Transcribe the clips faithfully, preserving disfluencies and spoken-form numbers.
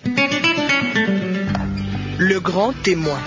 Le grand témoin.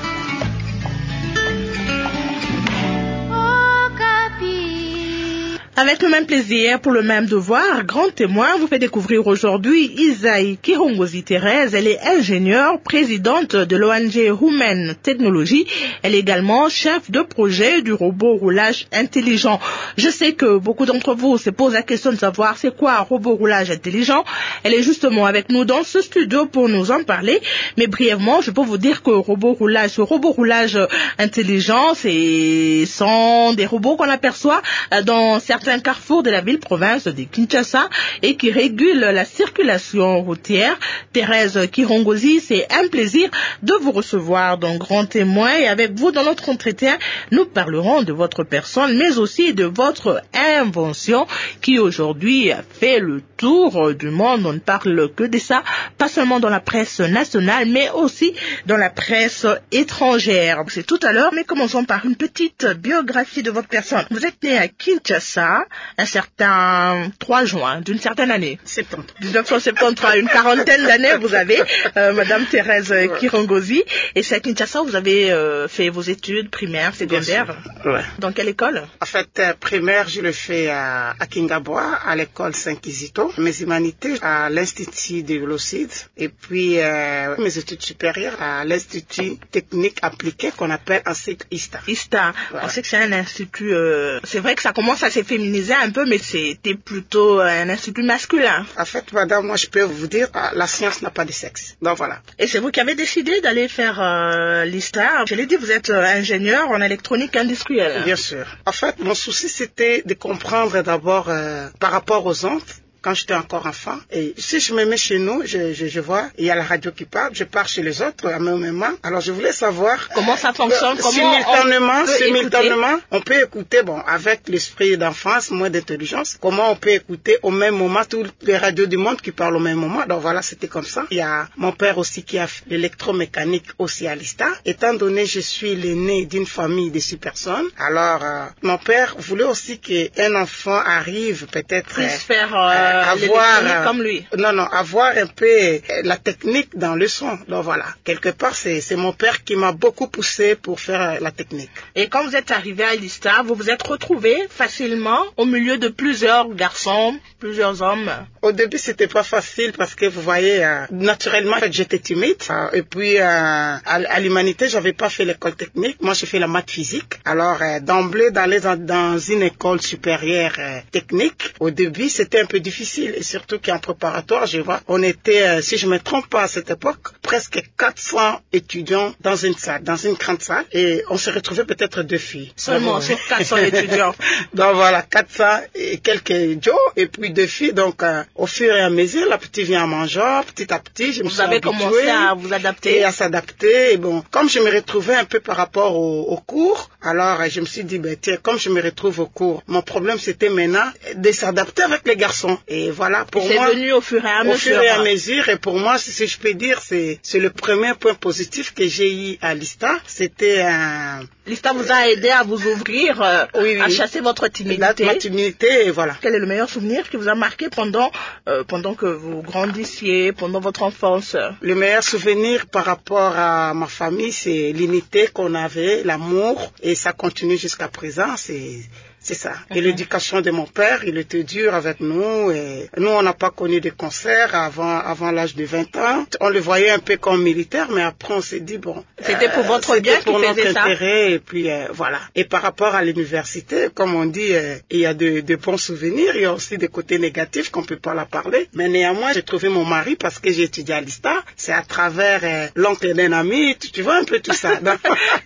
Avec le même plaisir, pour le même devoir, Grand Témoin vous fait découvrir aujourd'hui Isaïe Kirongozi Thérèse. Elle est ingénieure, présidente de l'O N G Human Technology. Elle est également chef de projet du robot roulage intelligent. Je sais que beaucoup d'entre vous se posent la question de savoir c'est quoi un robot roulage intelligent. Elle est justement avec nous dans ce studio pour nous en parler. Mais brièvement, je peux vous dire que robot roulage, ce robot roulage intelligent, ce sont des robots qu'on aperçoit dans certains un carrefour de la ville-province de Kinshasa et qui régule la circulation routière. Thérèse Kirongozi, c'est un plaisir de vous recevoir dans Grand Témoin et avec vous dans notre entretien, nous parlerons de votre personne mais aussi de votre invention qui aujourd'hui fait le tour du monde. On ne parle que de ça, pas seulement dans la presse nationale mais aussi dans la presse étrangère. C'est tout à l'heure, mais commençons par une petite biographie de votre personne. Vous êtes né à Kinshasa un certain trois juin d'une certaine année. dix-neuf cent soixante-treize, une quarantaine d'années vous avez, euh, Madame Thérèse Kirongozi. Et c'est à Kinshasa où vous avez euh, fait vos études primaires, secondaires. Ouais. Dans quelle école? En fait, euh, primaire, je le fais à, à Kingabois, à l'école Saint-Kizito. Mes humanités à l'Institut de Velocide. Et puis, euh, mes études supérieures à l'Institut technique appliqué qu'on appelle en cycle I S T A. I S T A. Voilà. On sait que c'est un institut, euh, c'est vrai que ça commence à s'efféminiser un peu, mais c'était plutôt un institut masculin. En fait, madame, moi je peux vous dire, la science n'a pas de sexe. Donc voilà. Et c'est vous qui avez décidé d'aller faire euh, l'I S T A. Je l'ai dit, vous êtes euh, ingénieur en électronique industrielle. Bien sûr. En fait, mon souci c'était de comprendre d'abord euh, par rapport aux ondes. Quand j'étais encore enfant, et si je me mets chez nous, je, je, je vois, il y a la radio qui parle, je pars chez les autres à même moment. Alors je voulais savoir comment ça fonctionne, euh, comment simultanément, on peut simultanément, écouter. on peut écouter, bon, avec l'esprit d'enfance, moins d'intelligence, comment on peut écouter au même moment toutes les radios du monde qui parlent au même moment. Donc voilà, c'était comme ça. Il y a mon père aussi qui a fait l'électromécanique aussi à l'I S T A. Étant donné je suis l'aîné d'une famille de six personnes, alors euh, mon père voulait aussi qu'un enfant arrive peut-être puisse faire euh, Euh, avoir comme lui. Non, non, avoir un peu la technique dans le son. Donc voilà, quelque part, c'est, c'est mon père qui m'a beaucoup poussé pour faire la technique. Et quand vous êtes arrivé à l'I S T A, vous vous êtes retrouvé facilement au milieu de plusieurs garçons, plusieurs hommes? Au début, c'était pas facile parce que vous voyez, euh, naturellement, j'étais timide. Euh, et puis, euh, à, à l'humanité, j'avais pas fait l'école technique. Moi, j'ai fait la maths physique. Alors, euh, d'emblée, d'aller dans, dans une école supérieure euh, technique, au début, c'était un peu difficile. Et surtout qu'en préparatoire, je vois, on était, euh, si je me trompe pas à cette époque, presque quatre cents étudiants dans une salle, dans une grande salle. Et on se retrouvait peut-être deux filles. Seulement sur quatre cents étudiants. Donc voilà, quatre cents et quelques Joe, et puis deux filles. Donc, euh, au fur et à mesure, la petite vient en mangeant, petit à petit, je me vous suis avez habituée. Vous avez commencé à vous adapter. Et à s'adapter. Et bon, comme je me retrouvais un peu par rapport au, au cours, alors je me suis dit, ben tiens, comme je me retrouve au cours, mon problème c'était maintenant de s'adapter avec les garçons. Et voilà, pour c'est moi, c'est venu au fur et à mesure. Au fur et à mesure, et pour moi, si je peux dire, c'est, c'est le premier point positif que j'ai eu à l'I S T A. C'était un... L'I S T A vous a aidé à vous ouvrir, euh, oui, oui. à chasser votre timidité. La, ma timidité, et voilà. Quel est le meilleur souvenir qui vous a marqué pendant, euh, pendant que vous grandissiez, pendant votre enfance? Le meilleur souvenir par rapport à ma famille, c'est l'unité qu'on avait, l'amour, et ça continue jusqu'à présent. C'est... C'est ça. Et mm-hmm. l'éducation de mon père, il était dur avec nous. Et nous, on n'a pas connu de concert avant, avant l'âge de vingt ans. On le voyait un peu comme militaire, mais après, on s'est dit, bon... C'était pour votre euh, bien C'était pour notre ça. intérêt, et puis euh, voilà. Et par rapport à l'université, comme on dit, euh, il y a de, de bons souvenirs, il y a aussi des côtés négatifs qu'on peut pas la parler. Mais néanmoins, j'ai trouvé mon mari parce que j'ai étudié à l'I S T A. C'est à travers euh, l'oncle d'un ami, tu, tu vois un peu tout ça. Donc,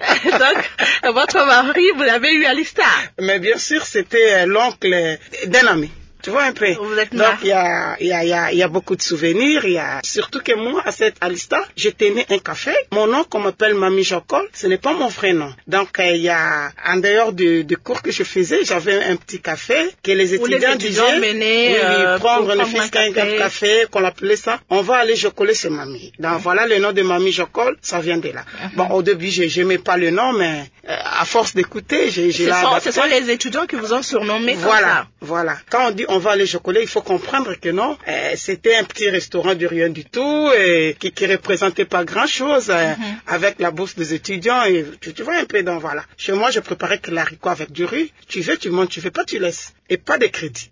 Donc votre mari, vous l'avez eu à l'I S T A? Mais bien sûr, c'était l'oncle d'un ami. Tu vois un peu. Vous êtes Donc il y a, il y a, il y a, il y a beaucoup de souvenirs. Il y a surtout que moi à cette à l'I S T A, j'ai tenu un café. Mon nom qu'on m'appelle Mamie Jocol, ce n'est pas mon vrai nom. Donc euh, il y a en dehors de, de cours que je faisais, j'avais un petit café que les étudiants, les étudiants disaient menaient, oui, euh, oui, prendre le fils qu'un café, café qu'on appelait ça. On va aller jocoler chez Mamie. Donc mm-hmm. voilà le nom de Mamie Jocol, ça vient de là. Mm-hmm. Bon au début je n'aimais pas le nom, mais euh, à force d'écouter, j'ai j'ai ce, là. sont, ce sont les étudiants qui vous ont surnommé comme voilà, ça. Voilà. Quand on dit on va aller chocolat, il faut comprendre que non, euh, c'était un petit restaurant du rien du tout, et qui, qui représentait pas grand-chose, euh, mm-hmm. avec la bourse des étudiants, et tu, tu vois un peu, donc voilà. Chez moi, je préparais que l'haricot avec du riz. Tu veux, tu montes, tu veux pas, tu laisses. Et pas de crédit.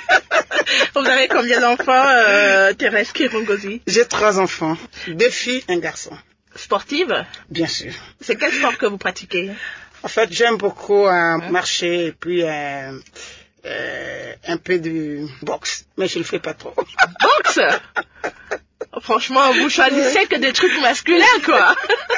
Vous avez combien d'enfants, euh, Thérèse Kirongozi? J'ai trois enfants, deux filles, un garçon. Sportive? Bien sûr. C'est quel sport que vous pratiquez? En fait, j'aime beaucoup euh, marcher et puis euh, euh, un peu de boxe, mais je le fais pas trop. Boxe? Franchement, vous choisissez que des trucs masculins, quoi.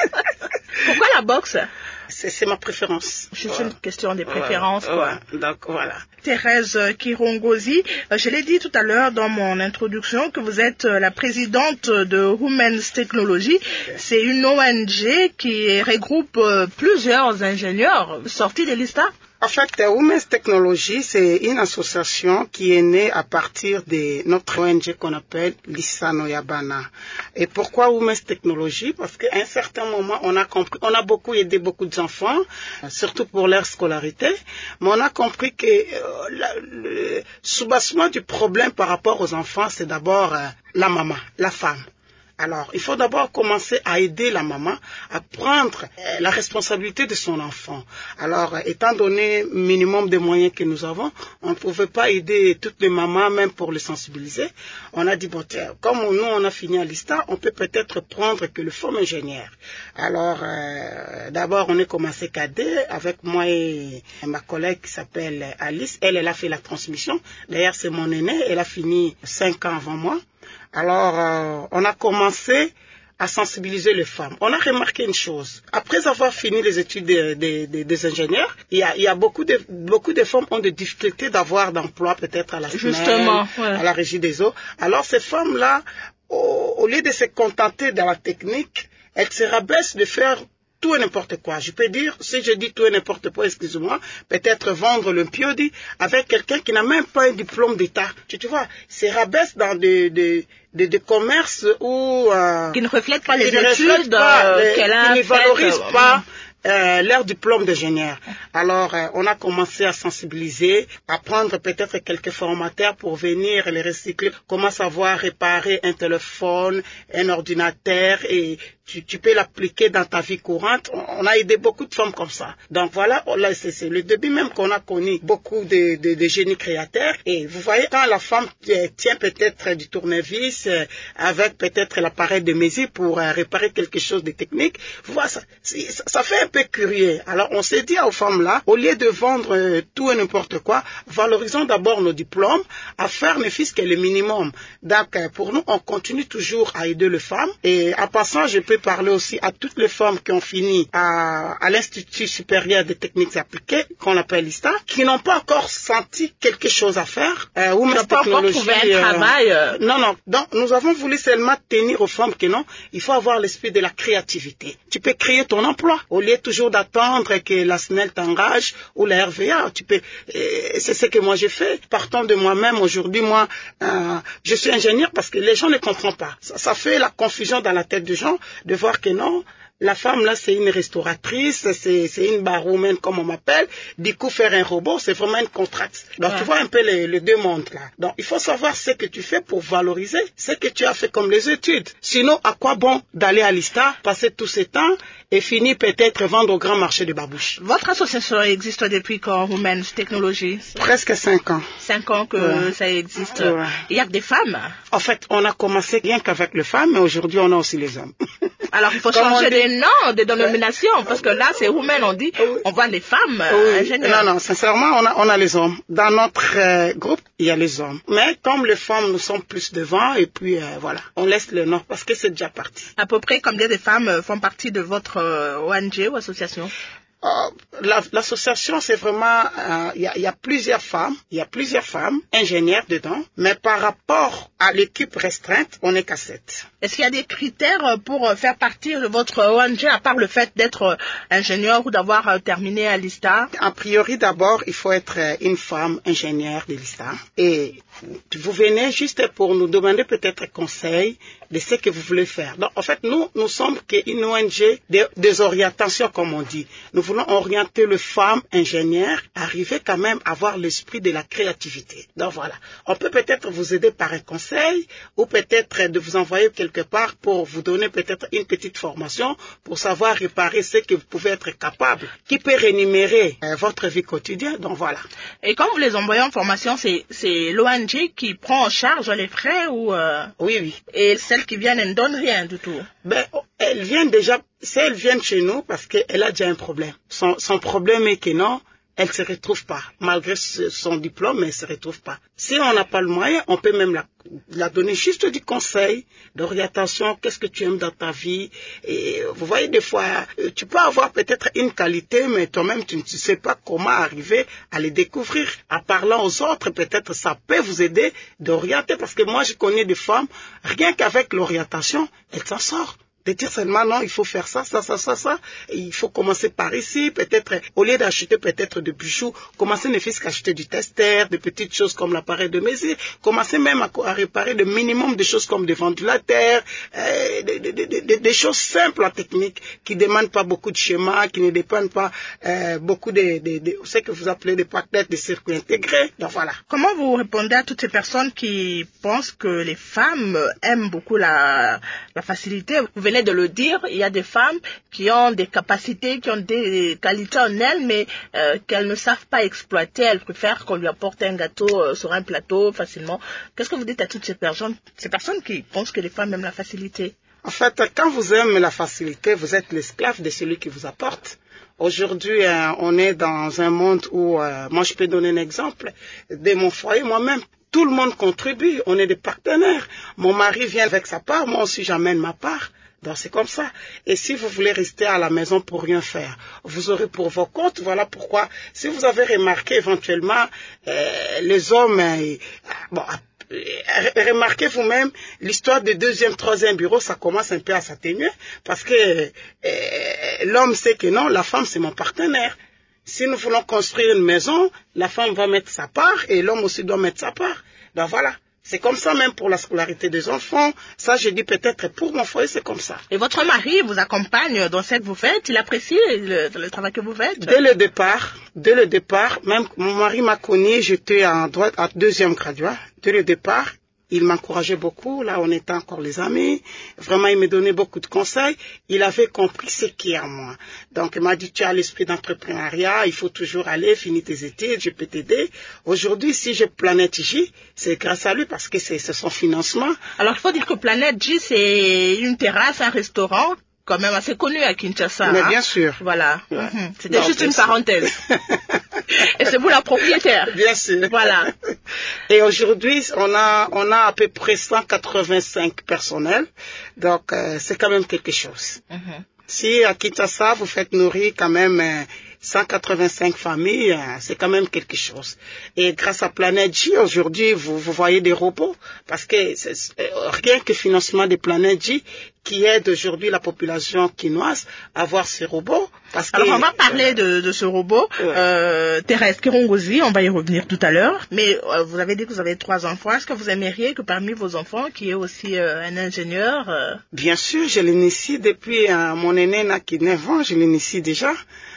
Pourquoi la boxe? C'est, c'est ma préférence. C'est ouais. une question de préférence, ouais. quoi. Ouais. Donc, voilà. Thérèse Kirongozi, je l'ai dit tout à l'heure dans mon introduction que vous êtes la présidente de Women's Technology. C'est une O N G qui regroupe plusieurs ingénieurs sortis de l'I S T A. En fait, Women's Technology, c'est une association qui est née à partir de notre O N G qu'on appelle Lisa Noyabana. Et pourquoi Women's Technology? Parce qu'à un certain moment, on a compris, on a beaucoup aidé beaucoup d'enfants, surtout pour leur scolarité, mais on a compris que euh, la, le soubassement du problème par rapport aux enfants, c'est d'abord euh, la maman, la femme. Alors, il faut d'abord commencer à aider la maman à prendre euh, la responsabilité de son enfant. Alors, euh, étant donné le minimum de moyens que nous avons, on ne pouvait pas aider toutes les mamans, même pour les sensibiliser. On a dit, bon, tiens, comme nous, on a fini à l'I S T A, on peut peut-être prendre que le forme ingénieur. Alors, euh, d'abord, on est commencé cadet avec moi et ma collègue qui s'appelle Alice. Elle, elle a fait la transmission. D'ailleurs, c'est mon aînée. Elle a fini cinq ans avant moi. Alors, euh, on a commencé à sensibiliser les femmes. On a remarqué une chose. Après avoir fini les études des, des, des, des ingénieurs, il y a, il y a beaucoup de, beaucoup de femmes ont des difficultés d'avoir d'emploi, peut-être à la S N E L, Justement, ouais. à la Régie des eaux. Alors, ces femmes-là, au, au lieu de se contenter de la technique, elles se rabaissent de faire tout et n'importe quoi. Je peux dire, si je dis tout et n'importe quoi, excusez-moi, peut-être vendre le piodi avec quelqu'un qui n'a même pas un diplôme d'État. Tu, tu vois, c'est rabaisse dans des, des, des, des commerces où... Euh, qui ne reflètent pas les études pas, euh, qu'elle a qui ne valorisent euh, pas euh, leur diplôme d'ingénieur. Alors, euh, on a commencé à sensibiliser, à prendre peut-être quelques formateurs pour venir les recycler, comment savoir réparer un téléphone, un ordinateur, et tu, tu peux l'appliquer dans ta vie courante. On a aidé beaucoup de femmes comme ça. Donc voilà, là, c'est, c'est le début même qu'on a connu beaucoup de, de, de génies créateurs. Et vous voyez, quand la femme tient peut-être du tournevis euh, avec peut-être l'appareil de mesure pour euh, réparer quelque chose de technique, vous voyez, ça, ça, ça fait un peu curieux. Alors on s'est dit aux femmes là, au lieu de vendre euh, tout et n'importe quoi, valorisons d'abord nos diplômes, à faire ne fût-ce que le minimum. Donc euh, pour nous, on continue toujours à aider les femmes. Et en passant, je peux parler aussi à toutes les femmes qui ont fini à, à l'Institut supérieur des techniques appliquées, qu'on appelle l'I S T A, qui n'ont pas encore senti quelque chose à faire. Euh, ou n'ont pas encore trouvé un euh, travail. Euh... Non, non. Donc, nous avons voulu seulement tenir aux femmes que non, il faut avoir l'esprit de la créativité. Tu peux créer ton emploi. Au lieu toujours d'attendre que la S N E L t'engage ou la R V A, tu peux, et c'est ce que moi j'ai fait. Partant de moi-même, aujourd'hui, moi, euh, je suis ingénieur parce que les gens ne comprennent pas. Ça, ça fait la confusion dans la tête des gens de voir que non, la femme là c'est une restauratrice, c'est, c'est une barwoman comme on m'appelle, du coup faire un robot c'est vraiment une contrainte. Donc ouais. Tu vois un peu les, les deux mondes là. Donc il faut savoir ce que tu fais pour valoriser ce que tu as fait comme les études. Sinon à quoi bon d'aller à l'I S T A, passer tous ces temps et finir peut-être vendre au grand marché de babouche. Votre association existe depuis quand, Women's Technology? Presque cinq ans. Cinq ans que ouais. ça existe. Ouais. Il y a que des femmes? En fait, on a commencé rien qu'avec les femmes, mais aujourd'hui on a aussi les hommes. Alors il faut Comme changer des noms, des dénominations, parce que là c'est women, on dit, on voit les femmes oui. ingénieurs. Non, non, sincèrement, on a, on a les hommes. Dans notre euh, groupe, il y a les hommes. Mais comme les femmes, nous sommes plus devant, et puis euh, voilà, on laisse le nom, parce que c'est déjà parti. À peu près combien de femmes font partie de votre euh, O N G ou association? Euh, la, l'association, c'est vraiment, il euh, y, y a plusieurs femmes, il y a plusieurs femmes ingénieurs dedans, mais par rapport à l'équipe restreinte, on n'est qu'à sept. Est-ce qu'il y a des critères pour faire partie de votre O N G, à part le fait d'être ingénieur ou d'avoir terminé à l'I S T A? A priori, d'abord, il faut être une femme ingénieure de l'I S T A. Et vous venez juste pour nous demander peut-être conseil de ce que vous voulez faire. Donc, en fait, nous, nous sommes une O N G des, des orientations, comme on dit. Nous voulons orienter les femmes ingénieures, arriver quand même à avoir l'esprit de la créativité. Donc, voilà. On peut peut-être vous aider par un conseil ou peut-être de vous envoyer quelque part pour vous donner peut-être une petite formation pour savoir réparer ce que vous pouvez être capable, qui peut rémunérer euh, votre vie quotidienne. Donc, voilà. Et quand vous les envoyez en formation, c'est, c'est l'O N G qui prend en charge les frais ou... Euh... Oui, oui. Et celles qui viennent ne donnent rien du tout? Ben, elles viennent déjà, si elles viennent chez nous parce qu'elle a déjà un problème. Son, son problème est que non, elle ne se retrouve pas. Malgré son diplôme, mais elle ne se retrouve pas. Si on n'a pas le moyen, on peut même la, la donner juste du conseil, d'orientation, qu'est-ce que tu aimes dans ta vie. Et vous voyez, des fois, tu peux avoir peut-être une qualité, mais toi-même, tu ne sais pas comment arriver à les découvrir. En parlant aux autres, peut-être ça peut vous aider d'orienter. Parce que moi, je connais des femmes, rien qu'avec l'orientation, elles s'en sortent. De dire seulement non, il faut faire ça, ça, ça, ça, ça. Et il faut commencer par ici, peut-être, au lieu d'acheter peut-être des bijoux, commencer ne fût-ce qu'acheter du tester, des petites choses comme l'appareil de mesure, commencer même à, à réparer le minimum de choses comme des ventilateurs, euh, des, des, des, des, des choses simples en technique, qui ne demandent pas beaucoup de schémas, qui ne dépendent pas euh, beaucoup de, de, de, ce que vous appelez des plaquettes, des circuits intégrés. Donc voilà. Comment vous répondez à toutes ces personnes qui pensent que les femmes aiment beaucoup la, la facilité? Vous venez de le dire, il y a des femmes qui ont des capacités, qui ont des qualités en elles, mais euh, qu'elles ne savent pas exploiter. Elles préfèrent qu'on lui apporte un gâteau euh, sur un plateau facilement. Qu'est-ce que vous dites à toutes ces personnes, ces personnes qui pensent que les femmes aiment la facilité? En fait, quand vous aimez la facilité, vous êtes l'esclave de celui qui vous apporte. Aujourd'hui, euh, on est dans un monde où, euh, moi je peux donner un exemple, de mon foyer moi-même. Tout le monde contribue, on est des partenaires. Mon mari vient avec sa part, moi aussi j'amène ma part. Donc c'est comme ça. Et si vous voulez rester à la maison pour rien faire, vous aurez pour vos comptes. Voilà pourquoi, si vous avez remarqué éventuellement, euh, les hommes, euh, bon, euh, remarquez vous-même, l'histoire du deuxième, troisième bureau, ça commence un peu à s'atténuer, parce que euh, l'homme sait que non, la femme c'est mon partenaire. Si nous voulons construire une maison, la femme va mettre sa part et l'homme aussi doit mettre sa part. Donc voilà. C'est comme ça même pour la scolarité des enfants. Ça, je dis peut-être pour mon foyer, c'est comme ça. Et votre mari vous accompagne dans ce que vous faites? Il apprécie le, le travail que vous faites? Dès le départ, dès le départ, même mon mari m'a connu, j'étais en droit, en deuxième graduat. Dès le départ, il m'encourageait beaucoup. Là, on était encore les amis. Vraiment, il me donnait beaucoup de conseils. Il avait compris ce qui est en moi. Donc, il m'a dit, tu as l'esprit d'entrepreneuriat, il faut toujours aller, finis tes études, je peux t'aider. Aujourd'hui, si j'ai Planète J, c'est grâce à lui parce que c'est, c'est son financement. Alors, il faut dire que Planète J, c'est une terrasse, un restaurant quand même assez connu à Kinshasa. Mais hein? bien sûr. Voilà. Ouais. Mm-hmm. C'était non, juste une parenthèse. Et c'est vous la propriétaire. Bien sûr. Voilà. Et aujourd'hui, on a, on a à peu près cent quatre-vingt-cinq personnels. Donc, euh, c'est quand même quelque chose. Mm-hmm. Si à Kinshasa, vous faites nourrir quand même euh, cent quatre-vingt-cinq familles, euh, c'est quand même quelque chose. Et grâce à Planète J, aujourd'hui, vous, vous voyez des robots. Parce que c'est, euh, rien que le financement des Planète J qui aide aujourd'hui la population quinoise à avoir ces robots. Parce Alors, que, on va parler de, de ce robot, ouais. euh, Thérèse Kirongozi, on va y revenir tout à l'heure. Mais euh, vous avez dit que vous avez trois enfants. Est-ce que vous aimeriez que parmi vos enfants, qui est aussi euh, un ingénieur... Euh... Bien sûr, je l'initie depuis euh, mon aîné n'a que neuf ans, je l'initie déjà.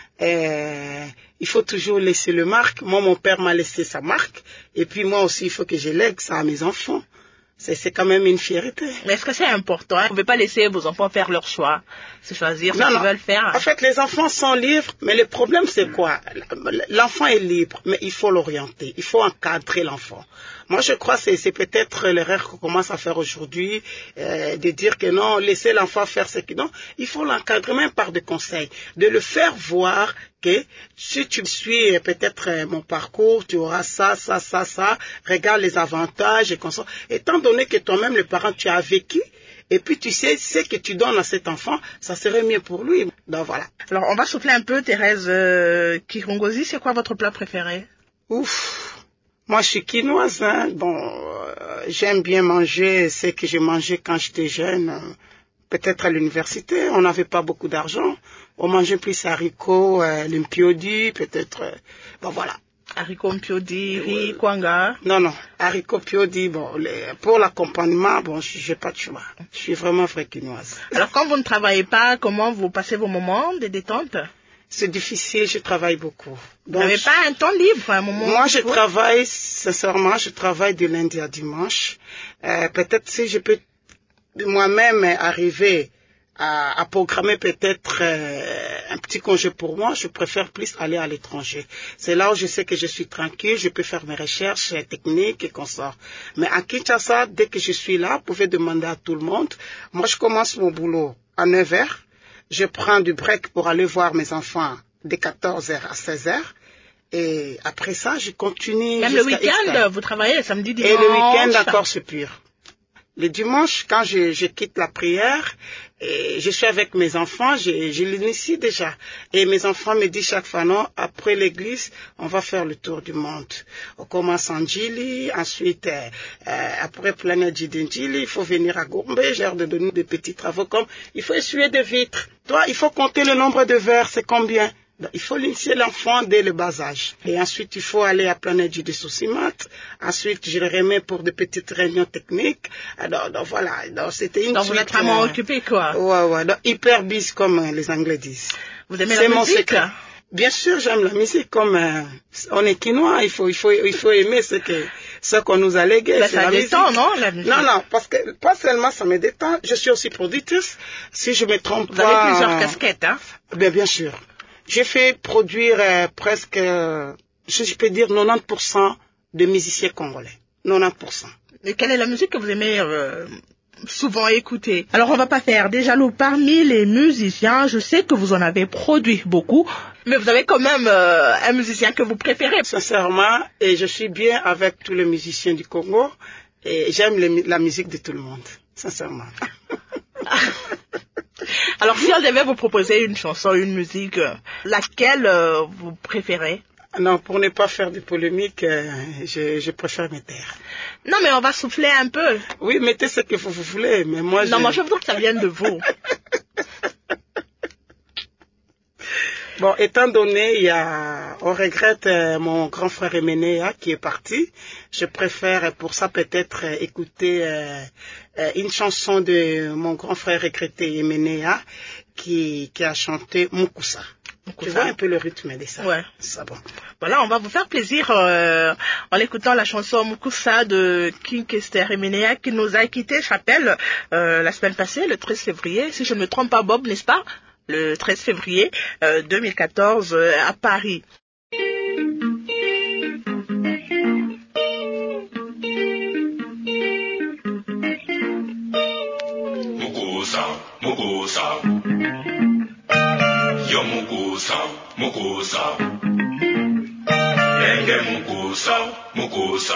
Euh, il faut toujours laisser le marque. Moi, mon père m'a laissé sa marque. Et puis moi aussi, il faut que je lègue ça à mes enfants. C'est, c'est quand même une fierté. Mais est-ce que c'est important? Hein? Vous ne pouvez pas laisser vos enfants faire leur choix, se choisir ce qu'ils veulent faire. En fait, les enfants sont libres, mais le problème c'est quoi? L'enfant est libre, mais il faut l'orienter, il faut encadrer l'enfant. Moi, je crois que c'est, c'est peut-être l'erreur qu'on commence à faire aujourd'hui, euh, de dire que non, laissez l'enfant faire ce qu'il... Non, il faut l'encadrer même par des conseils, de le faire voir que si tu suis peut-être mon parcours, tu auras ça, ça, ça, ça, regarde les avantages et comme ça. Étant donné que toi-même, le parent, tu as vécu, et puis tu sais, ce que tu donnes à cet enfant, ça serait mieux pour lui. Donc voilà. Alors, on va souffler un peu, Thérèse euh, Kirongozi, c'est quoi votre plat préféré? Ouf, moi je suis quinoise, hein. Bon, euh, j'aime bien manger ce que j'ai mangé quand j'étais jeune. Euh, peut-être à l'université, on n'avait pas beaucoup d'argent. On mangeait plus haricots, euh, l'impiodi, peut-être. Euh, bon voilà. Haricots Mpiodi, riz, kwanga. Non, non. Haricots Mpiodi, bon, les, pour l'accompagnement, bon, je n'ai pas de choix. Je suis vraiment vraie quinoise. Alors, quand vous ne travaillez pas, comment vous passez vos moments de détente? C'est difficile, je travaille beaucoup. Donc, vous n'avez pas un temps libre, un moment? Moi, je travaille, sincèrement, je travaille de lundi à dimanche. Euh, peut-être si je peux moi-même arriver à, à programmer peut-être euh, un petit congé pour moi, je préfère plus aller à l'étranger. C'est là où je sais que je suis tranquille, je peux faire mes recherches techniques et consorts. Mais à Kinshasa, dès que je suis là, vous pouvez demander à tout le monde. Moi, je commence mon boulot à neuf heures. Je prends du break pour aller voir mes enfants de quatorze heures à seize heures. Et après ça, je continue. Même le week-end, vous travaillez le samedi, dimanche. Et le week-end, d'accord, c'est pur. Le dimanche, quand je, je quitte la prière, et je suis avec mes enfants, je, je l'initie déjà. Et mes enfants me disent chaque fois, non, après l'église, on va faire le tour du monde. On commence en Djili, ensuite, euh, euh, après Planète Djili, il faut venir à Gombe, j'ai l'air de donner des petits travaux comme, il faut essuyer des vitres. Toi, il faut compter le nombre de verres, c'est combien? Il faut initier l'enfant dès le bas âge. Et ensuite, il faut aller à Planète du Soucimat. Ensuite, je le remets pour de petites réunions techniques. Alors, donc, voilà. Donc, c'était une Donc, suite, vous êtes vraiment euh, occupé, quoi. Ouais, ouais. Donc, hyper bis, comme euh, les Anglais disent. Vous aimez la musique? C'est mon secret. Bien sûr, j'aime la musique. Comme euh, on est quinois, il faut, il faut, il faut aimer ce que, ce qu'on nous a légué. Bah, ça détend, non, la musique? Non, non, parce que pas seulement ça me détend. Je suis aussi productrice. Si je me trompe vous pas. Vous avez plusieurs casquettes, hein? Bien, bien sûr. J'ai fait produire euh, presque, euh, je peux dire, quatre-vingt-dix pour cent de musiciens congolais. quatre-vingt-dix pour cent. Et quelle est la musique que vous aimez euh, souvent écouter? Alors, on va pas faire des jaloux. Parmi les musiciens, je sais que vous en avez produit beaucoup, mais vous avez quand même euh, un musicien que vous préférez. Sincèrement, et je suis bien avec tous les musiciens du Congo, et j'aime les, la musique de tout le monde, sincèrement. Alors, si on devait vous proposer une chanson, une musique, euh, laquelle euh, vous préférez? Non, pour ne pas faire de polémique, euh, je, je préfère me taire. Non, mais on va souffler un peu. Oui, mettez ce que vous, vous voulez, mais moi... Non, je... moi je veux que ça vienne de vous. Bon, étant donné, il y a, on regrette euh, mon grand frère Emenéa qui est parti. Je préfère pour ça peut-être euh, écouter euh, euh, une chanson de mon grand frère regretté Emenéa qui, qui a chanté Mukusa. Tu vois un peu le rythme de ça. Ouais. Ça bon. Voilà, on va vous faire plaisir euh, en écoutant la chanson Mukusa de King Kester Emenéa qui nous a quitté, je rappelle, euh, la semaine passée, le treize février, si je ne me trompe pas, Bob, n'est-ce pas? Le treize février euh, deux mille quatorze euh, à Paris. Mukusa, Mukusa, yo Mukusa, Mukusa, yenge Mukusa, Mukusa.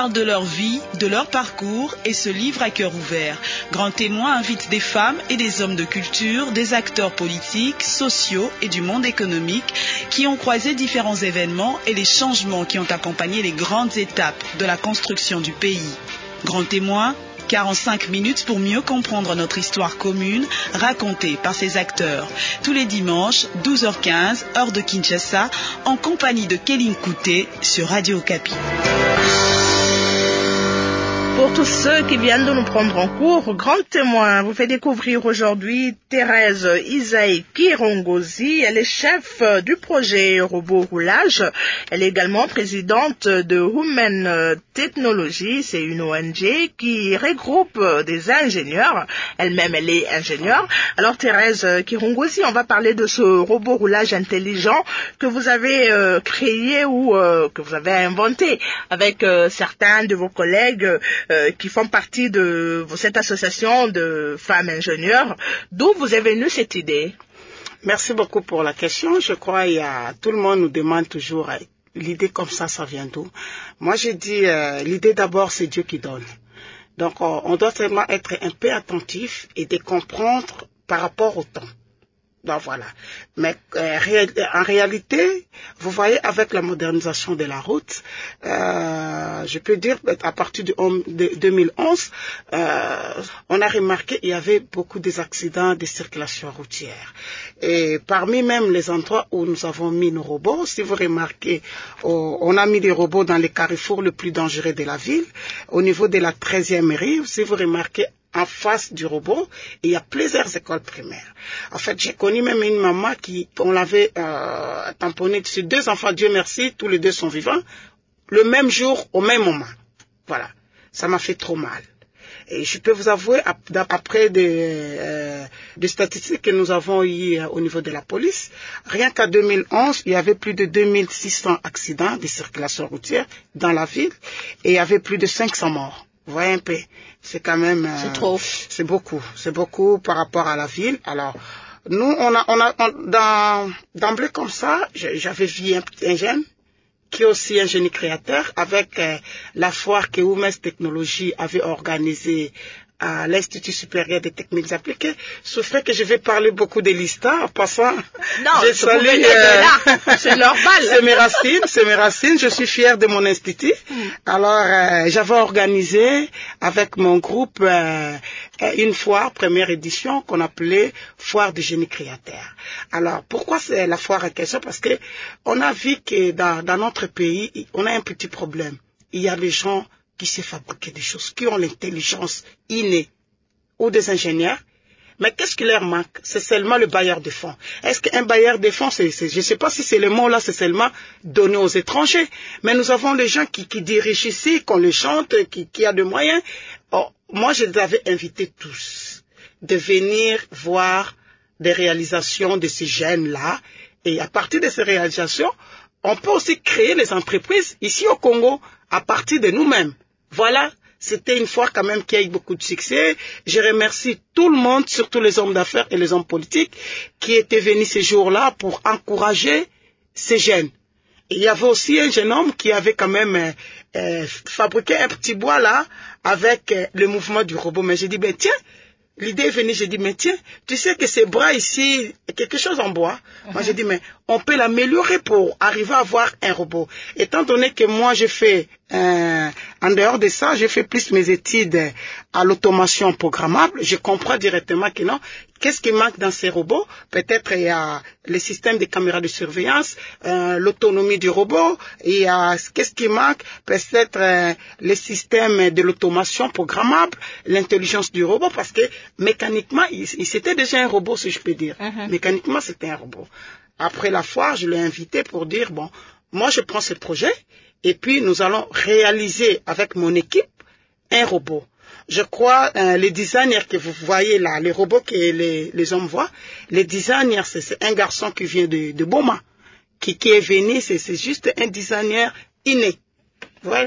parlent de leur vie, de leur parcours et se livrent à cœur ouvert. Grand Témoin invite des femmes et des hommes de culture, des acteurs politiques, sociaux et du monde économique qui ont croisé différents événements et les changements qui ont accompagné les grandes étapes de la construction du pays. Grand Témoin, quarante-cinq minutes pour mieux comprendre notre histoire commune racontée par ces acteurs. Tous les dimanches, douze heures quinze, heure de Kinshasa, en compagnie de Kéline Kouté sur Radio Okapi. Pour tous ceux qui viennent de nous prendre en cours, Grand Témoin vous fait découvrir aujourd'hui Thérèse Isaïe Kirongozi. Elle est chef du projet Robot Roulage. Elle est également présidente de Human Technology. C'est une O N G qui regroupe des ingénieurs. Elle-même, elle est ingénieure. Alors Thérèse Kirongozi, on va parler de ce robot roulage intelligent que vous avez euh, créé ou euh, que vous avez inventé avec euh, certains de vos collègues Euh, qui font partie de cette association de femmes ingénieures. D'où vous est venue cette idée? Merci beaucoup pour la question. Je crois qu'il y a tout le monde nous demande toujours euh, l'idée comme ça, ça vient d'où? Moi, j'ai dit euh, l'idée d'abord, c'est Dieu qui donne. Donc, on, on doit seulement être un peu attentif et de comprendre par rapport au temps. Donc voilà. Mais euh, réel, en réalité, vous voyez, avec la modernisation de la route, euh, je peux dire à partir de, de deux mille onze, euh, on a remarqué qu'il y avait beaucoup des accidents de circulation routière. Et parmi même les endroits où nous avons mis nos robots, si vous remarquez, oh, on a mis des robots dans les carrefours les plus dangereux de la ville, au niveau de la treizième rive, si vous remarquez, en face du robot, il y a plusieurs écoles primaires. En fait, j'ai connu même une maman qui, on l'avait euh, tamponné dessus, deux enfants, Dieu merci, tous les deux sont vivants, le même jour, au même moment. Voilà, ça m'a fait trop mal. Et je peux vous avouer, après des, euh, des statistiques que nous avons eues au niveau de la police, rien qu'en deux mille onze, il y avait plus de deux mille six cents accidents de circulation routière dans la ville, et il y avait plus de cinq cents morts. Vous voyez un peu, c'est quand même... Euh, c'est trop. C'est beaucoup, c'est beaucoup par rapport à la ville. Alors, nous, on a, on a, on, dans, d'emblée comme ça, j'avais vu un, un jeune qui est aussi un génie créateur avec euh, la foire que Human Technology avait organisée à l'Institut supérieur des techniques appliquées, sauf que je vais parler beaucoup de l'ISTA en passant. Non, je salue, euh, là, c'est normal. C'est mes racines, c'est mes racines, je suis fier de mon institut. Mm. Alors, euh, j'avais organisé avec mon groupe euh, une foire, première édition, qu'on appelait Foire de génie créateur. Alors, pourquoi c'est la foire en question? Parce que on a vu que dans, dans notre pays, on a un petit problème. Il y a les gens qui savent fabriquer des choses, qui ont l'intelligence innée, ou des ingénieurs, mais qu'est-ce qui leur manque? C'est seulement le bailleur de fonds. Est-ce qu'un bailleur de fonds, c'est, c'est, je ne sais pas si c'est le mot là, c'est seulement donné aux étrangers, mais nous avons les gens qui, qui dirigent ici, qu'on les chante, qui, qui a de moyens. Oh, moi, je les avais invités tous de venir voir des réalisations de ces jeunes-là, et à partir de ces réalisations, on peut aussi créer les entreprises ici au Congo à partir de nous-mêmes. Voilà, c'était une fois quand même qui a eu beaucoup de succès. Je remercie tout le monde, surtout les hommes d'affaires et les hommes politiques, qui étaient venus ces jours-là pour encourager ces jeunes. Et il y avait aussi un jeune homme qui avait quand même euh, euh, fabriqué un petit bois là, avec euh, le mouvement du robot. Mais j'ai dit, ben tiens, l'idée est venue, j'ai dit, mais tiens, tu sais que ces bras ici, quelque chose en bois. Uh-huh. Moi, j'ai dit, mais on peut l'améliorer pour arriver à avoir un robot. Étant donné que moi, j'ai fait, euh, en dehors de ça, j'ai fait plus mes études à l'automation programmable. Je comprends directement que non. Qu'est-ce qui manque dans ces robots? Peut-être il y a le système de caméras de surveillance, euh, l'autonomie du robot. Il y a qu'est-ce qui manque? Peut-être euh, le système de l'automation programmable, l'intelligence du robot, parce que mécaniquement, il, il c'était déjà un robot, si je peux dire. Uh-huh. Mécaniquement, c'était un robot. Après la foire, je l'ai invité pour dire, bon, moi je prends ce projet et puis nous allons réaliser avec mon équipe un robot. Je crois, euh, les designers que vous voyez là, les robots que les, les hommes voient, les designers, c'est, c'est un garçon qui vient de, de Boma, qui, qui est venu, c'est, c'est juste un designer inné. Vous voyez?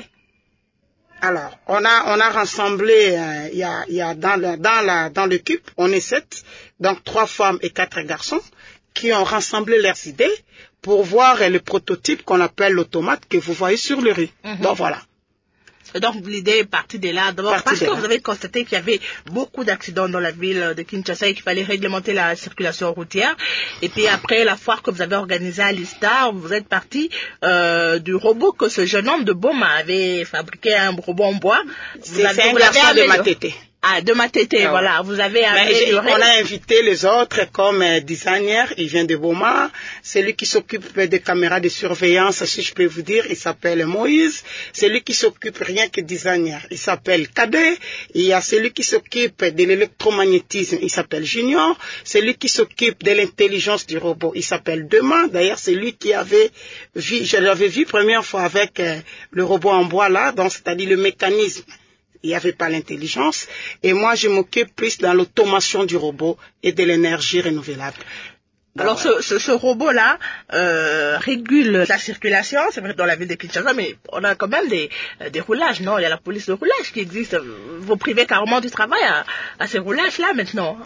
Alors, on a, on a rassemblé, euh, il y a, il y a dans le, dans la, dans l'équipe, on est sept, donc trois femmes et quatre garçons, qui ont rassemblé leurs idées pour voir le prototype qu'on appelle l'automate que vous voyez sur le riz. Mm-hmm. Donc voilà. Donc l'idée est partie de là. D'abord parce que là. Vous avez constaté qu'il y avait beaucoup d'accidents dans la ville de Kinshasa et qu'il fallait réglementer la circulation routière. Et puis après la foire que vous avez organisée à l'Istar, vous êtes parti euh, du robot que ce jeune homme de Boma avait fabriqué, un robot en bois. C'est un garçon de Matete. Ah, de Matete, ah, voilà. Vous avez amélioré. On a invité les autres comme euh, designer. Il vient de Boma. Celui qui s'occupe des caméras de surveillance, si je peux vous dire, il s'appelle Moïse. Celui qui s'occupe rien que designer, il s'appelle Cadet. Il y a celui qui s'occupe de l'électromagnétisme, il s'appelle Junior. Celui qui s'occupe de l'intelligence du robot, il s'appelle Demain. D'ailleurs, c'est lui qui avait vu, je l'avais vu première fois avec euh, le robot en bois là, donc c'est-à-dire le mécanisme. Il n'y avait pas l'intelligence. Et moi, je m'occupe plus dans l'automation du robot et de l'énergie renouvelable. Alors, ce, ce, ce robot-là euh, régule la circulation, c'est vrai dans la ville de Kinshasa, mais on a quand même des, des roulages, non? Il y a la police de roulage qui existe. Vous privez carrément du travail à, à ces roulages-là maintenant.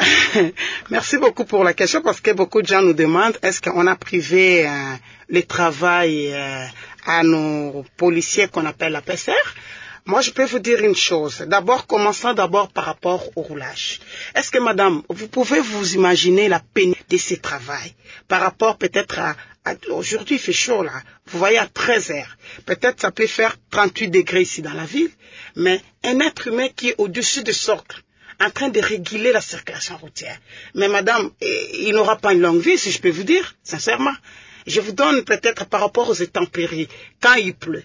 Merci beaucoup pour la question, parce que beaucoup de gens nous demandent est-ce qu'on a privé euh, le travail euh, à nos policiers qu'on appelle la P S R? Moi, je peux vous dire une chose. D'abord, commençons d'abord par rapport au roulage. Est-ce que, madame, vous pouvez vous imaginer la pénibilité de ce travail par rapport peut-être à, à aujourd'hui, il fait chaud là. Vous voyez à treize heures. Peut-être ça peut faire trente-huit degrés ici dans la ville, mais un être humain qui est au-dessus de socle, en train de réguler la circulation routière. Mais madame, il n'aura pas une longue vie, si je peux vous dire, sincèrement. Je vous donne peut-être par rapport aux intempéries, quand il pleut.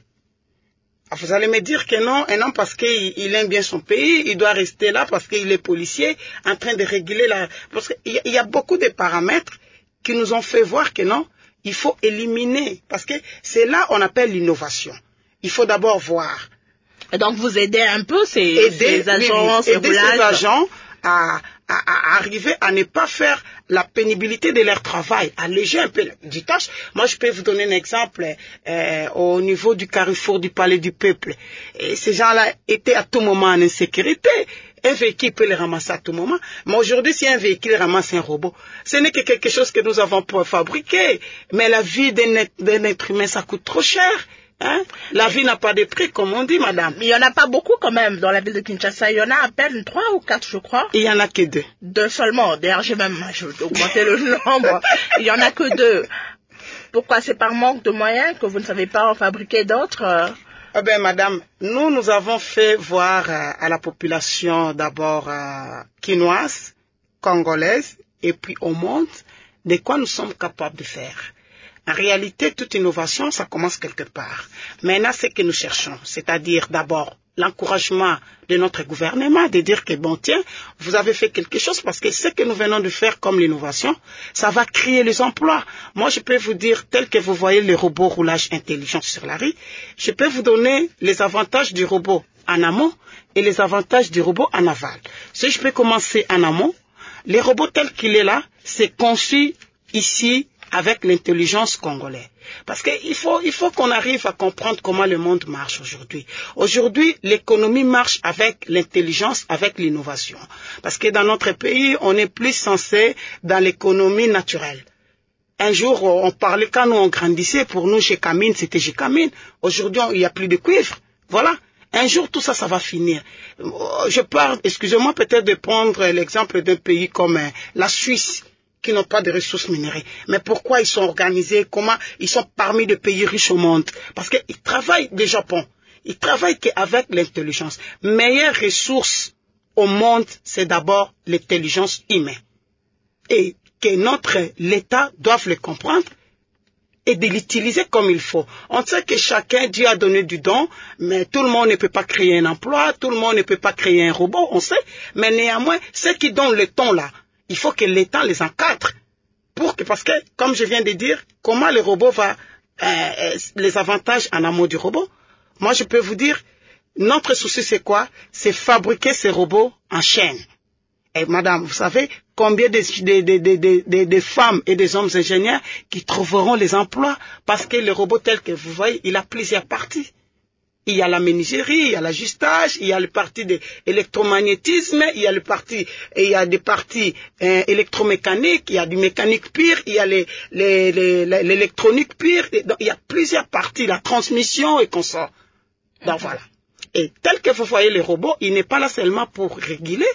Vous allez me dire que non, et non parce qu'il aime bien son pays, il doit rester là parce qu'il est policier, en train de réguler la... Parce qu'il y a beaucoup de paramètres qui nous ont fait voir que non, il faut éliminer, parce que c'est là qu'on appelle l'innovation. Il faut d'abord voir. Et donc vous aidez un peu ces, aider, ces agents, oui, ces aider roulages. ces agents à, à, à arriver à ne pas faire la pénibilité de leur travail, alléger un peu du tâche. Moi, je peux vous donner un exemple euh, au niveau du carrefour du Palais du Peuple. Et ces gens-là étaient à tout moment en insécurité. Un véhicule peut les ramasser à tout moment. Mais aujourd'hui, si un véhicule ramasse un robot, ce n'est que quelque chose que nous avons fabriqué. Mais la vie d'un être humain, ça coûte trop cher. Hein? La vie n'a pas de prix, comme on dit, madame. Mais il n'y en a pas beaucoup quand même dans la ville de Kinshasa. Il y en a à peine trois ou quatre, je crois. Il n'y en a que deux. Deux seulement. D'ailleurs, j'ai même je vais augmenter le nombre. Il n'y en a que deux. Pourquoi? C'est par manque de moyens que vous ne savez pas en fabriquer d'autres? Eh bien, madame, nous, nous avons fait voir euh, à la population d'abord euh, quinoise, congolaise, et puis au monde, de quoi nous sommes capables de faire. En réalité, toute innovation, ça commence quelque part. Maintenant, c'est ce que nous cherchons, c'est-à-dire d'abord l'encouragement de notre gouvernement, de dire que bon tiens, vous avez fait quelque chose parce que ce que nous venons de faire comme l'innovation, ça va créer les emplois. Moi, je peux vous dire, tel que vous voyez les robots roulage intelligent sur la rue, je peux vous donner les avantages du robot en amont et les avantages du robot en aval. Si je peux commencer en amont, les robots tels qu'il est là, c'est conçu ici avec l'intelligence congolaise. Parce qu'il faut, il faut qu'on arrive à comprendre comment le monde marche aujourd'hui. Aujourd'hui, l'économie marche avec l'intelligence, avec l'innovation. Parce que dans notre pays, on est plus censé dans l'économie naturelle. Un jour, on parlait, quand nous on grandissait, pour nous, chez Camine, c'était chez Camine. Aujourd'hui, il n'y a plus de cuivre. Voilà. Un jour, tout ça, ça va finir. Je parle, excusez-moi peut-être de prendre l'exemple d'un pays comme la Suisse, qui n'ont pas de ressources minérales. Mais pourquoi ils sont organisés? Comment ils sont parmi les pays riches au monde? Parce qu'ils travaillent le Japon. Ils travaillent qu'avec l'intelligence. Meilleure ressource au monde, c'est d'abord l'intelligence humaine. Et que notre l'État doive le comprendre et de l'utiliser comme il faut. On sait que chacun, Dieu a donné du don, mais tout le monde ne peut pas créer un emploi, tout le monde ne peut pas créer un robot, on sait. Mais néanmoins, ceux qui donnent le ton là, il faut que l'État les encadre. Pour que, parce que, comme je viens de dire, comment le robot va, euh, les avantages en amont du robot. Moi, je peux vous dire, notre souci c'est quoi? C'est fabriquer ces robots en chaîne. Et madame, vous savez combien de, de, de, de, de, de femmes et des hommes ingénieurs qui trouveront les emplois parce que le robot tel que vous voyez, il a plusieurs parties. Il y a la menuiserie, il y a l'ajustage, il y a le parti de l'électromagnétisme, il y a le parti, il y a des parties euh, électromécaniques, il y a du mécanique pire, il y a les, les, les, l'électronique pire. Donc, il y a plusieurs parties, la transmission et qu'on sort. Donc voilà. Et tel que vous voyez les robots, il n'est pas là seulement pour réguler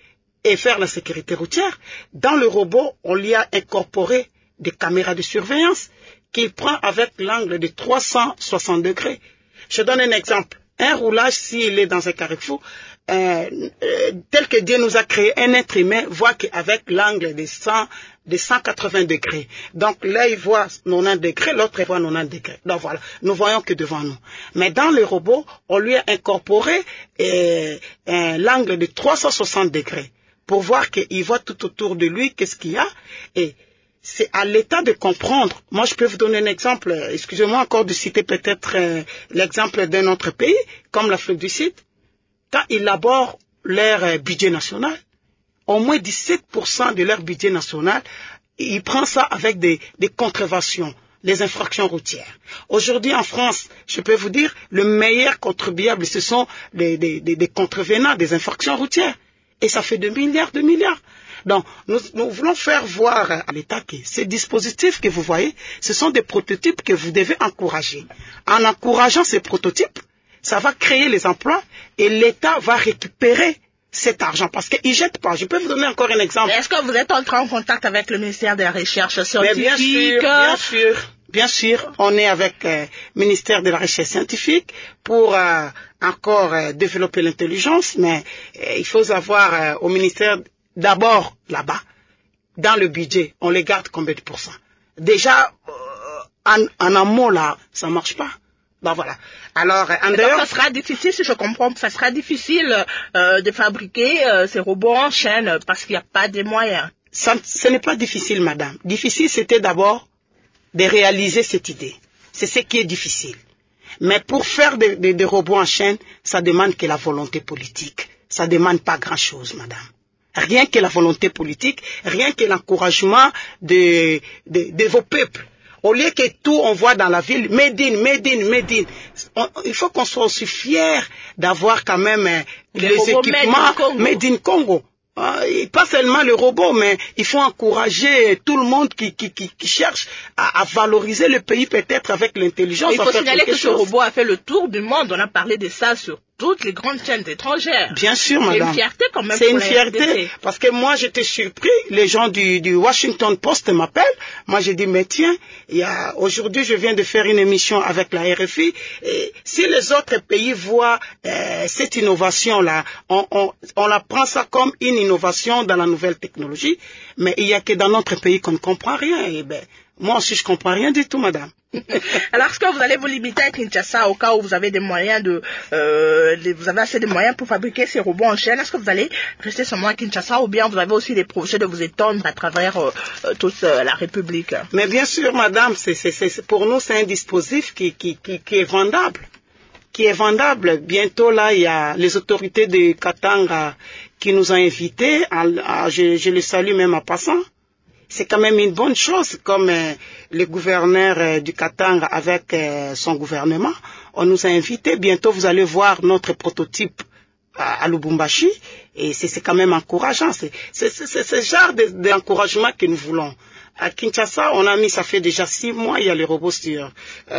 et faire la sécurité routière. Dans le robot, on lui a incorporé des caméras de surveillance qu'il prend avec l'angle de trois cent soixante degrés. Je donne un exemple. Un roulage, s'il est dans un carrefour, euh, euh, tel que Dieu nous a créé, un être humain voit qu'avec l'angle de, cent, de cent quatre-vingts degrés. Donc là, il voit quatre-vingt-dix degrés, l'autre voit quatre-vingt-dix degrés. Donc voilà, nous voyons que devant nous. Mais dans le robot, on lui a incorporé euh, euh, l'angle de trois cent soixante degrés pour voir qu'il voit tout autour de lui qu'est-ce qu'il y a. Et c'est à l'État de comprendre. Moi, je peux vous donner un exemple. Excusez-moi encore de citer peut-être euh, l'exemple d'un autre pays, comme l'Afrique du Sud. Quand ils élaborent leur euh, budget national, au moins dix-sept pour cent de leur budget national, ils prennent ça avec des, des contreventions, les infractions routières. Aujourd'hui, en France, je peux vous dire, le meilleur contribuable, ce sont les, les, les, les contrevenants des infractions routières. Et ça fait deux milliards, deux milliards. Donc, nous, nous voulons faire voir à l'État que ces dispositifs que vous voyez, ce sont des prototypes que vous devez encourager. En encourageant ces prototypes, ça va créer les emplois et l'État va récupérer cet argent parce qu'il ne jette pas. Je peux vous donner encore un exemple. Est-ce que vous êtes entré en contact avec le ministère de la Recherche scientifique? Mais bien sûr, bien sûr, bien sûr. On est avec le euh, ministère de la Recherche scientifique pour euh, encore euh, développer l'intelligence, mais euh, il faut savoir euh, au ministère d'abord, là-bas, dans le budget, on les garde combien de pourcents? Déjà, euh, en, en amont, là, ça ne marche pas. Ben voilà. Alors, en dehors... Ça sera difficile, si je comprends, ça sera difficile euh, de fabriquer euh, ces robots en chaîne parce qu'il n'y a pas de moyens. Ça, ce n'est pas difficile, madame. Difficile, c'était d'abord de réaliser cette idée. C'est ce qui est difficile. Mais pour faire des, des, des robots en chaîne, ça demande que la volonté politique. Ça ne demande pas grand-chose, madame. Rien que la volonté politique, rien que l'encouragement de, de, de vos peuples. Au lieu que tout on voit dans la ville, made in, made in, made in. On, il faut qu'on soit aussi fiers d'avoir quand même euh, les, les équipements made in Congo. Euh, et pas seulement le robot, mais il faut encourager tout le monde qui, qui, qui, qui cherche à, à valoriser le pays peut-être avec l'intelligence. Il faut signaler que ce robot a fait le tour du monde. On a parlé de ça sur toutes les grandes chaînes étrangères. Bien sûr, madame. C'est une fierté quand même. C'est une fierté. Parce que moi, j'étais surpris. Les gens du, du Washington Post m'appellent. Moi, j'ai dit, mais tiens, il y a, aujourd'hui, je viens de faire une émission avec la R F I. Et si les autres pays voient euh, cette innovation-là, on, on, on la prend ça comme une innovation dans la nouvelle technologie. Mais il y a que dans notre pays qu'on ne comprend rien. Et ben, moi aussi, je comprends rien du tout, madame. Alors, est-ce que vous allez vous limiter à Kinshasa au cas où vous avez des moyens de, euh, de, vous avez assez de moyens pour fabriquer ces robots en chaîne? Est-ce que vous allez rester seulement à Kinshasa ou bien vous avez aussi des projets de vous étendre à travers euh, toute euh, la République? Mais bien sûr, madame, c'est, c'est, c'est, pour nous, c'est un dispositif qui, qui, qui, qui est vendable. Qui est vendable. Bientôt, là, il y a les autorités de Katanga qui nous ont invités. À, à, je, je les salue même en passant. C'est quand même une bonne chose, comme euh, le gouverneur euh, du Katanga avec euh, son gouvernement. On nous a invités. Bientôt, vous allez voir notre prototype à, à Lubumbashi. Et c'est, c'est quand même encourageant. C'est, c'est, c'est, c'est ce genre de, d'encouragement que nous voulons. À Kinshasa, on a mis, ça fait déjà six mois, il y a les robots sur,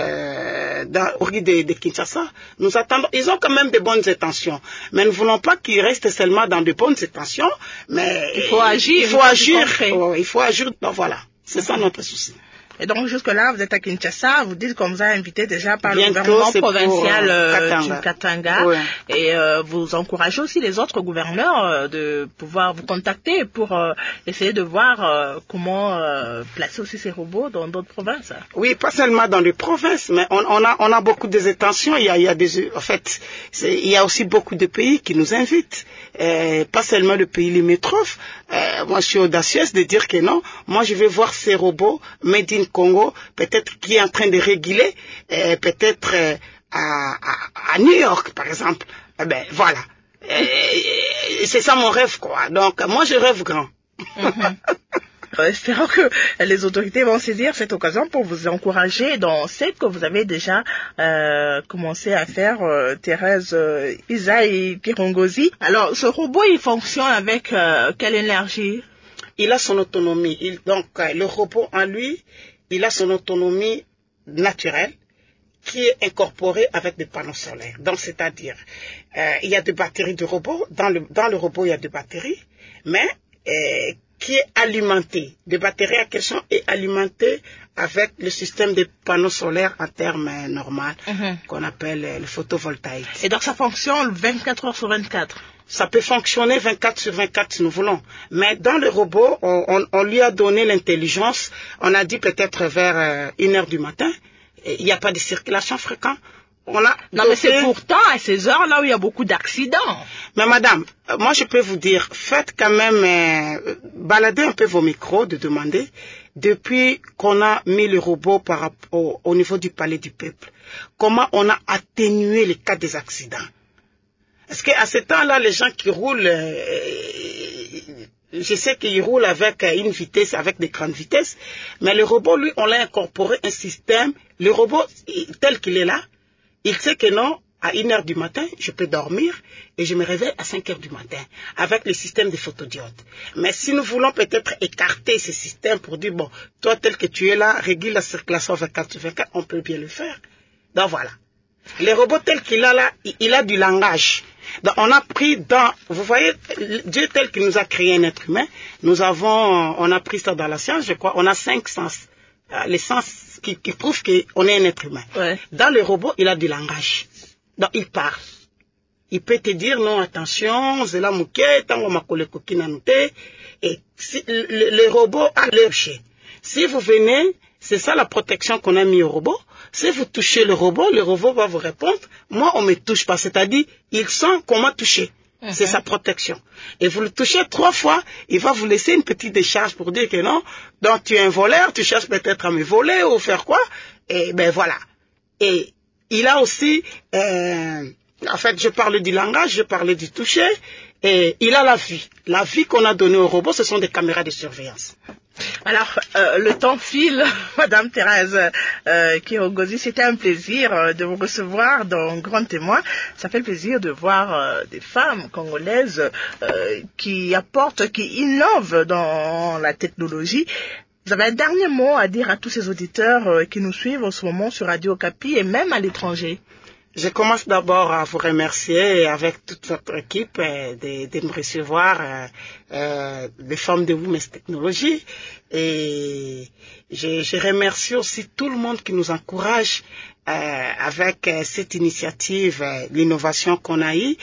euh, dans, au riz de, de Kinshasa. Nous attendons, ils ont quand même de bonnes intentions. Mais nous ne voulons pas qu'ils restent seulement dans de bonnes intentions, mais il faut agir. Il faut agir. Oh, il faut agir. Donc voilà. C'est ça notre souci. Et donc, jusque-là, vous êtes à Kinshasa, vous dites qu'on vous a invité déjà par Bientôt, le gouvernement provincial pour, euh, Katanga. du Katanga. Ouais. Et euh, vous encouragez aussi les autres gouverneurs euh, de pouvoir vous contacter pour euh, essayer de voir euh, comment euh, placer aussi ces robots dans d'autres provinces. Oui, pas seulement dans les provinces, mais on, on, a, on a beaucoup d'hésitations. Il y a, il y a des, en fait, c'est, il y a aussi beaucoup de pays qui nous invitent. Euh, pas seulement le pays limitrophe. Euh, moi, je suis audacieuse de dire que non. Moi, je vais voir ces robots made in Congo, peut-être qui est en train de réguler, euh, peut-être euh, à, à, à New York, par exemple. Eh ben, voilà. Euh, c'est ça mon rêve, quoi. Donc, moi, je rêve grand. Mm-hmm. Espérons que les autorités vont saisir cette occasion pour vous encourager dans ce que vous avez déjà euh, commencé à faire, euh, Thérèse euh, Isaïe Kirongozi. Alors, ce robot, il fonctionne avec euh, quelle énergie? Il a son autonomie. Il, donc, euh, le robot en lui, il a son autonomie naturelle qui est incorporé avec des panneaux solaires. Donc, c'est-à-dire, euh, il y a des batteries de robot. Dans le, dans le robot, il y a des batteries, mais euh, qui est alimenté. Des batteries à question est alimenté avec le système des panneaux solaires en termes euh, normal, mm-hmm. qu'on appelle euh, le photovoltaïque. Et donc, ça fonctionne vingt-quatre heures sur vingt-quatre? Ça peut fonctionner vingt-quatre sur vingt-quatre si nous voulons. Mais dans le robot, on, on, on lui a donné l'intelligence. On a dit peut-être vers euh, une heure du matin. Il n'y a pas de circulation fréquente. On a non, mais c'est pourtant à ces heures-là où il y a beaucoup d'accidents. Mais madame, moi je peux vous dire, faites quand même, euh, baladez un peu vos micros, de demander, depuis qu'on a mis le robot par rapport au, au niveau du palais du peuple, comment on a atténué les cas des accidents. Parce qu'à ce temps-là, les gens qui roulent, euh, je sais qu'ils roulent avec une vitesse, avec des grandes vitesses, mais le robot, lui, on l'a incorporé un système. Le robot, tel qu'il est là, il sait que non, à une heure du matin, je peux dormir et je me réveille à cinq heures du matin avec le système de photodiodes. Mais si nous voulons peut-être écarter ce système pour dire, bon, toi tel que tu es là, régule la circulation vingt-quatre sur vingt-quatre, on peut bien le faire. Donc voilà. Le robot tel qu'il a là, il a du langage. Donc on a pris dans, vous voyez, Dieu tel qu'il nous a créé un être humain, nous avons, on a pris ça dans la science, je crois, on a cinq sens. Les sens qui, qui prouvent qu'on est un être humain. Ouais. Dans le robot, il a du langage. Donc il parle. Il peut te dire non, attention, zela mouke, tango makole kokina nute. Et si, le, le robot a leur chien. Si vous venez, c'est ça la protection qu'on a mis au robot. Si vous touchez le robot, le robot va vous répondre. Moi, on me touche pas. C'est-à-dire, il sent qu'on m'a touché. Uh-huh. C'est sa protection. Et vous le touchez trois fois, il va vous laisser une petite décharge pour dire que non, donc tu es un voleur, tu cherches peut-être à me voler ou faire quoi. Et ben voilà. Et il a aussi, euh, en fait, je parlais du langage, je parlais du toucher, et il a la vie. La vie qu'on a donnée au robot, ce sont des caméras de surveillance. Alors, euh, le temps file, Madame Thérèse euh, Kirongozi, c'était un plaisir euh, de vous recevoir dans Grand Témoin. Ça fait plaisir de voir euh, des femmes congolaises euh, qui apportent, qui innovent dans la technologie. Vous avez un dernier mot à dire à tous ces auditeurs euh, qui nous suivent en ce moment sur Radio Okapi et même à l'étranger? Je commence d'abord à vous remercier avec toute votre équipe euh, de, de me recevoir, euh, euh, les femmes de Women's Technology. Et je, je remercie aussi tout le monde qui nous encourage euh, avec euh, cette initiative, euh, l'innovation qu'on a eue.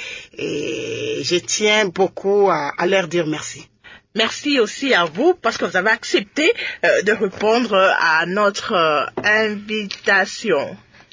Et je tiens beaucoup à, à leur dire merci. Merci aussi à vous parce que vous avez accepté euh, de répondre à notre euh, invitation.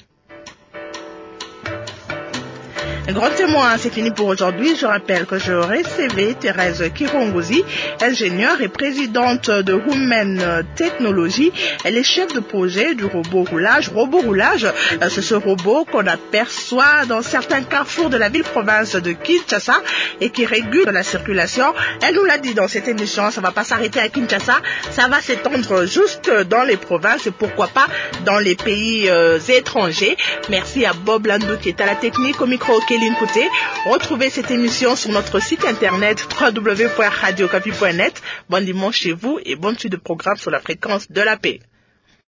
Un grand témoin, c'est fini pour aujourd'hui. Je rappelle que je recevais Thérèse Kirongozi, ingénieure et présidente de Women Technology. Elle est chef de projet du robot roulage. Robot roulage, c'est ce robot qu'on aperçoit dans certains carrefours de la ville-province de Kinshasa et qui régule la circulation. Elle nous l'a dit dans cette émission, ça va pas s'arrêter à Kinshasa, ça va s'étendre juste dans les provinces et pourquoi pas dans les pays euh, étrangers. Merci à Bob Landou qui est à la technique, au micro Kéline Couté. Retrouvez cette émission sur notre site internet w w w point radio okapi point net. Bon dimanche chez vous et bonne suite de programme sur la fréquence de la paix.